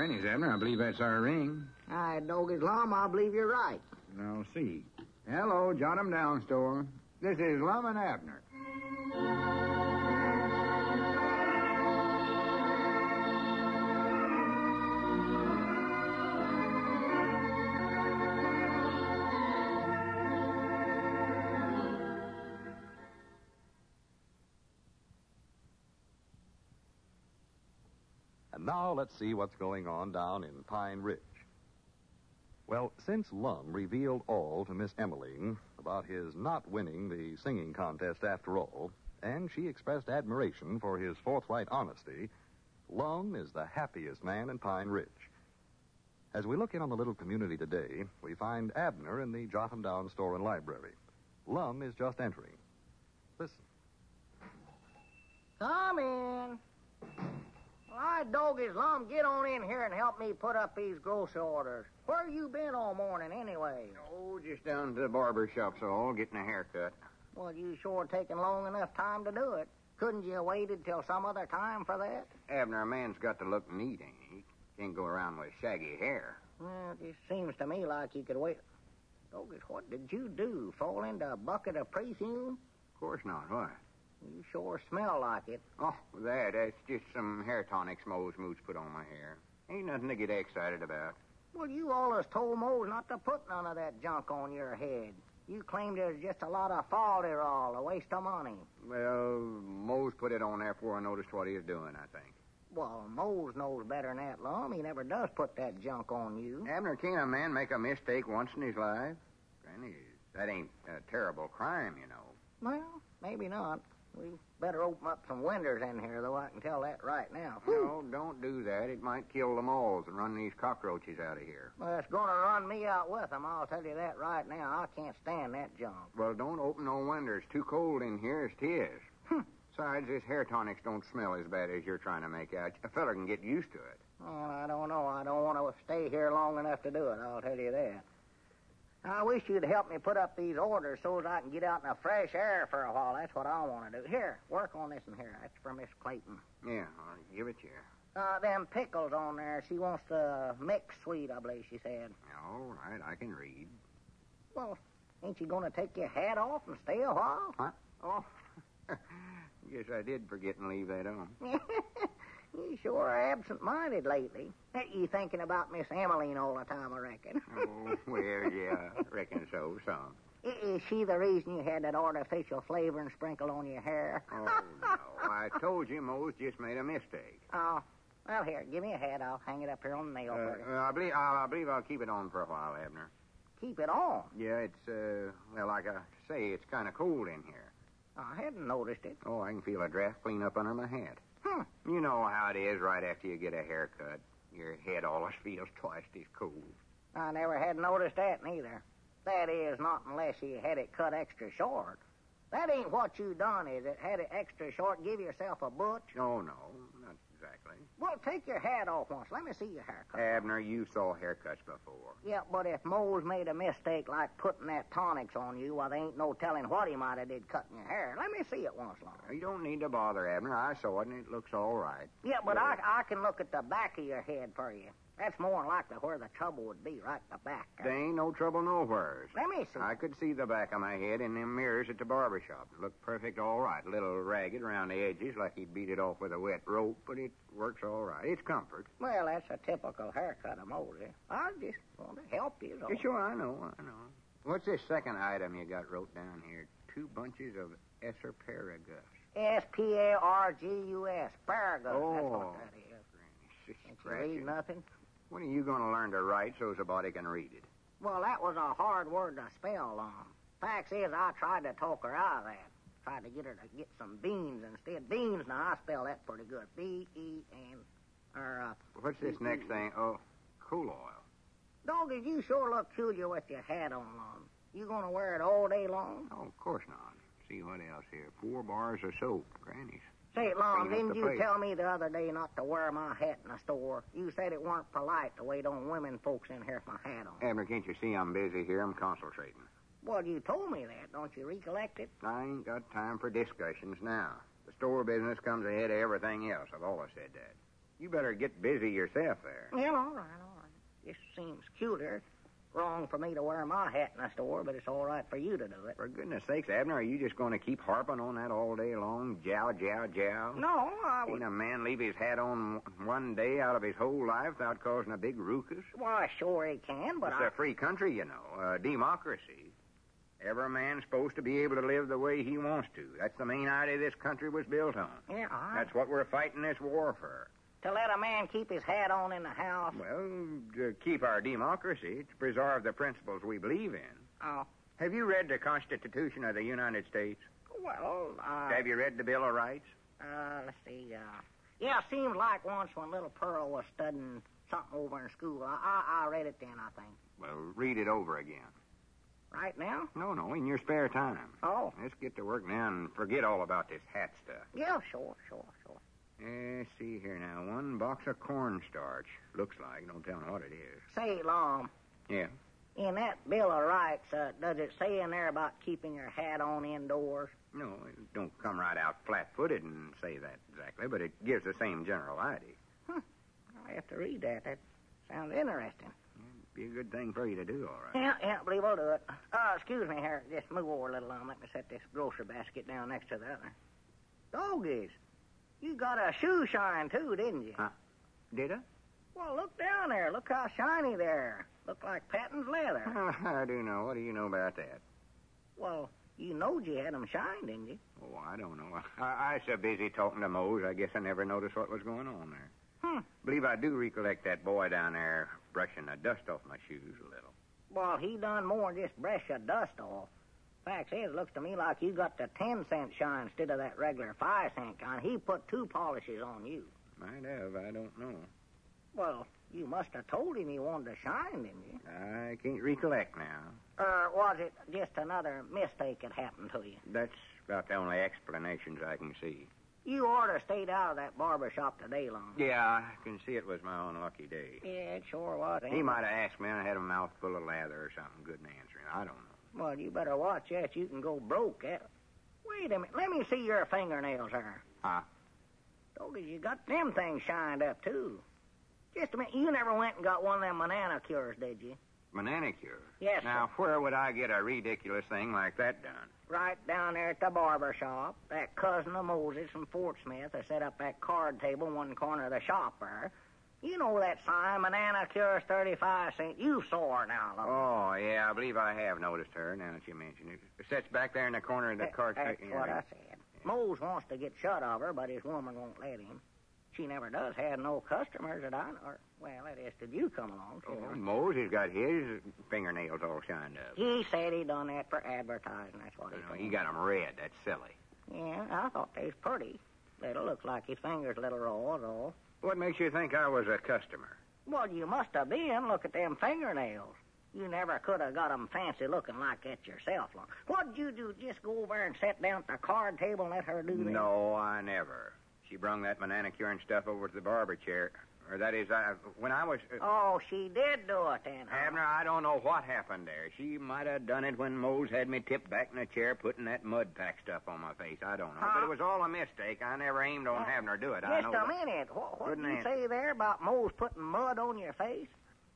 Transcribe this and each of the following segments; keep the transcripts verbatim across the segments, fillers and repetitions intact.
Granny's, Abner. I believe that's our ring. I dog his lum, I believe you're right. I'll see. Hello, Jot 'em Down store. This is Lum and Abner. And now let's see what's going on down in Pine Ridge. Well, since Lum revealed all to Miss Emmeline about his not winning the singing contest after all, and she expressed admiration for his forthright honesty, Lum is the happiest man in Pine Ridge. As we look in on the little community today, we find Abner in the Jot 'em Down store and library. Lum is just entering. Listen. Come in. All right, doggies, Lum, get on in here and help me put up these grocery orders. Where you been all morning, anyway? Oh, just down to the barber shop, so all getting a haircut. Well, you sure taking long enough time to do it. Couldn't you have waited till some other time for that? Abner, a man's got to look neat, ain't he? Can't go around with shaggy hair. Well, it just seems to me like you could wait. Doggies, what did you do? Fall into a bucket of perfume? Of course not. What? You sure smell like it. Oh, that. That's just some hair tonics Mose Mooch put on my hair. Ain't nothing to get excited about. Well, you always told Mose not to put none of that junk on your head. You claimed it was just a lot of falderall, a waste of money. Well, Mose put it on there before I noticed what he was doing, I think. Well, Mose knows better than that, Lum. He never does put that junk on you. Abner, can't a man make a mistake once in his life? Granny, that ain't a terrible crime, you know. Well, maybe not. We better open up some windows in here, though. I can tell that right now. No, don't do that. It might kill the moles and run these cockroaches out of here. Well, it's going to run me out with them. I'll tell you that right now. I can't stand that junk. Well, don't open no windows. It's too cold in here as 'tis. Besides, this hair tonics don't smell as bad as you're trying to make out. A fella can get used to it. Well, I don't know. I don't want to stay here long enough to do it. I'll tell you that. I wish you'd help me put up these orders so that I can get out in the fresh air for a while. That's what I want to do. Here, work on this in here. That's for Miss Clayton. Yeah, I'll give it to you. Uh, them pickles on there. She wants the mixed sweet, I believe she said. All right, I can read. Well, ain't you going to take your hat off and stay a while? Huh? Oh, guess I did forget and leave that on. You sure are absent-minded lately. You thinking about Miss Emmeline all the time, I reckon. Oh, well, yeah, I reckon so, some. Is she the reason you had that artificial flavoring sprinkled on your hair? Oh, no. I told you Mose just made a mistake. Oh, well, here, give me a hat. I'll hang it up here on the nail. Uh, I believe I, I believe I'll keep it on for a while, Abner. Keep it on? Yeah, it's, uh, well, like I say, it's kind of cold in here. I hadn't noticed it. Oh, I can feel a draft clean up under my hat. Hmm. You know how it is right after you get a haircut. Your head always feels twice as cold. I never had noticed that neither. That is, not unless you had it cut extra short. That ain't what you done, is it? Had it extra short, give yourself a butch? Oh, no, not exactly. Well, take your hat off once. Let me see your haircut. Abner, you saw haircuts before. Yeah, but if Mose made a mistake like putting that tonics on you, well, there ain't no telling what he might have did cutting your hair. Let me see it once longer. You don't need to bother, Abner. I saw it, and it looks all right. Yeah, but yeah. I, I can look at the back of your head for you. That's more than likely where the trouble would be, right at the back. There ain't no trouble nowheres. Let me see. I could see the back of my head in them mirrors at the barber shop. It looked perfect all right. A little ragged around the edges like he'd beat it off with a wet rope, but it works all right. It's comfort. Well, that's a typical haircut of Moses. I just want to help you. So. Yeah, sure, I know, I know. What's this second item you got wrote down here? Two bunches of Asparagus. S P A R G U S. Asparagus. Oh. That's what that is. Can't you read nothing? When are you going to learn to write so somebody can read it? Well, that was a hard word to spell on. Fact is, I tried to talk her out of that. Tried to get her to get some beans instead. Beans, now, I spell that pretty good. B E N. Or, uh... What's this next thing? Oh, cool oil. Doggy, you sure look peculiar with your hat on, Lum. You going to wear it all day long? Oh, of course not. See what else here. Four bars of soap. Granny's. Say, Lum, didn't you tell me the other day not to wear my hat in the store? You said it weren't polite to wait on women folks in here with my hat on. Abner, can't you see I'm busy here? I'm concentrating. Well, you told me that. Don't you recollect it? I ain't got time for discussions now. The store business comes ahead of everything else. I've always said that. You better get busy yourself there. Well, all right, all right. This seems cuter. Wrong for me to wear my hat in the store, but it's all right for you to do it. For goodness sakes, Abner, are you just going to keep harping on that all day long? Jow, jow, jow? No, I was... Ain't a man leave his hat on one day out of his whole life without causing a big ruckus? Why, sure he can, but It's I... a free country, you know, a democracy. Every man's supposed to be able to live the way he wants to. That's the main idea this country was built on. Yeah, I... That's what we're fighting this war for. To let a man keep his hat on in the house? Well, to keep our democracy, to preserve the principles we believe in. Oh. Have you read the Constitution of the United States? Well, uh... Have you read the Bill of Rights? Uh, let's see, uh... Yeah, seems like once when little Pearl was studying something over in school. I, I, I read it then, I think. Well, read it over again. Right now? No, no, in your spare time. Oh. Let's get to work now and forget all about this hat stuff. Yeah, sure, sure, sure. Let's see here now. One box of cornstarch. Looks like. Don't tell me what it is. Say, Lom, Yeah. in that Bill of Rights, uh, does it say in there about keeping your hat on indoors? No, it don't come right out flat-footed and say that exactly, but it gives the same general idea. Huh. I'll have to read that. That sounds interesting. It'd be a good thing for you to do, all right. Yeah, yeah, I believe I'll do it. Uh, excuse me here. Just move over a little, Lom. Let me set this grocery basket down next to the other. Doggies. You got a shoe shine, too, didn't you? Huh? Did I? Well, look down there. Look how shiny they are. Look like Patton's leather. Oh, I do know. What do you know about that? Well, you knowed you had them shine, didn't you? Oh, I don't know. I, I was so busy talking to Mose, I guess I never noticed what was going on there. Hmm. Believe I do recollect that boy down there brushing the dust off my shoes a little. Well, he done more than just brush the dust off. Fact is, it looks to me like you got the ten-cent shine instead of that regular five-cent kind. He put two polishes on you. Might have. I don't know. Well, you must have told him he wanted to shine, didn't you? I can't recollect now. Or was it just another mistake that happened to you? That's about the only explanations I can see. You ought to stayed out of that barber shop today, Long. Yeah, I can see it was my unlucky day. Yeah, it sure was. He might have asked me, and I had a mouthful of lather or something good in answering. I don't know. Well, you better watch that. You can go broke. Eh? Wait a minute. Let me see your fingernails there. Huh? Told you you got them things shined up, too. Just a minute. You never went and got one of them banana cures, did you? Manicure? Yes, Now, sir. where would I get a ridiculous thing like that done? Right down there at the barber shop. That cousin of Moses from Fort Smith has set up that card table in one corner of the shop there. You know that sign, banana cures thirty-five cents. You saw her now, Long. Oh, yeah, I believe I have noticed her now that you mention it. It sits back there in the corner of the cart. That's yeah. what I said. Mose wants to get shut of her, but his woman won't let him. She never does have no customers that I know. Or, well, that is till you come along. Oh, Sure. Mose has got his fingernails all shined up. He said he done that for advertising. That's what he You know, told he me. got 'em red. That's silly. Yeah, I thought they was pretty. Little looks like his fingers a little raw, though. What makes you think I was a customer? Well, you must have been. Look at them fingernails. You never could have got 'em fancy looking like that yourself, Long. What'd you do? Just go over and sit down at the card table and let her do that? No, I never. She brung that banana curing stuff over to the barber chair. Or that is, I, when I was... Uh, Oh, she did do it then, huh? Abner, I don't know what happened there. She might have done it when Mose had me tipped back in the chair putting that mud pack stuff on my face. I don't know. Huh? But it was all a mistake. I never aimed on Well, having her do it. I Just know a that. minute. What, what did Couldn't you answer. say there about Mose putting mud on your face?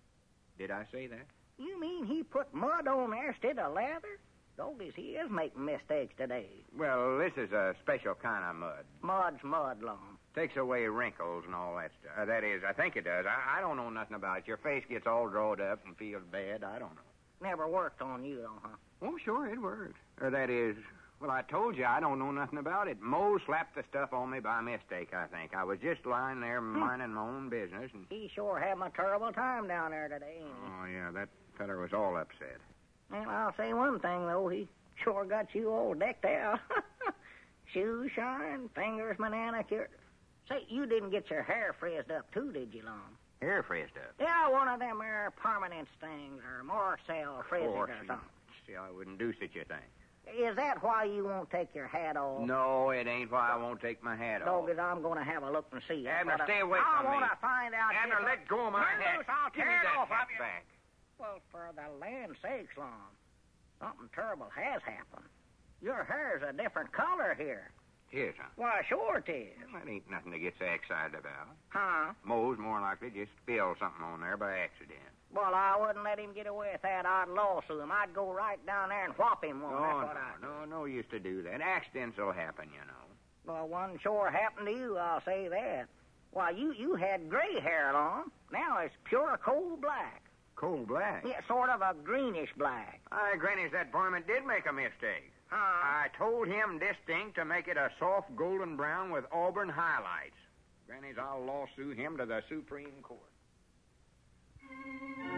Did I say that? You mean he put mud on there instead of lather? Doggies, he is making mistakes today. Well, this is a special kind of mud. Mud's mud, Long. Takes away wrinkles and all that stuff. Uh, that is, I think it does. I, I don't know nothing about it. Your face gets all drawed up and feels bad. I don't know. Never worked on you, though, huh? Oh, sure, it worked. Or that is, well, I told you I don't know nothing about it. Mo slapped the stuff on me by mistake, I think. I was just lying there minding my own business. And... He sure having a terrible time down there today, ain't he? Oh, yeah, that feller was all upset. Well, I'll say one thing, though. He sure got you all decked out. Shoes shine, fingers manicure. Say, you didn't get your hair frizzed up, too, did you, Long? Hair frizzed up. Yeah, one of them there permanent things or Marcel frizzes or something. See, I wouldn't do such a thing. Is that why you won't take your hat off? No, it ain't why I won't take my hat off. Doggies, I'm going to have a look and see. Abner, But, uh, stay away I from me. want to find out... Abner, just- let go of my Turn hat. loose, I'll Give me tear it that off hat of you. back. Well, for the land's sakes, Lon, something terrible has happened. Your hair's a different color here. Tis, huh? Why, sure it is. Well, that ain't nothing to get so excited about. Huh? Moe's more likely just spilled something on there by accident. Well, I wouldn't let him get away with that. I'd lawsuit him. I'd go right down there and whop him one. No, That's no, what I'd do. no, no use to do that. Accidents will happen, you know. Well, one sure happened to you, I'll say that. Why, you, you had gray hair long. Now it's pure coal black. Coal black? Yeah, sort of a greenish black. I grannies that varmint did make a mistake. Huh? I told him distinct to make it a soft golden brown with auburn highlights. Grannies, I'll lawsuit him to the Supreme Court.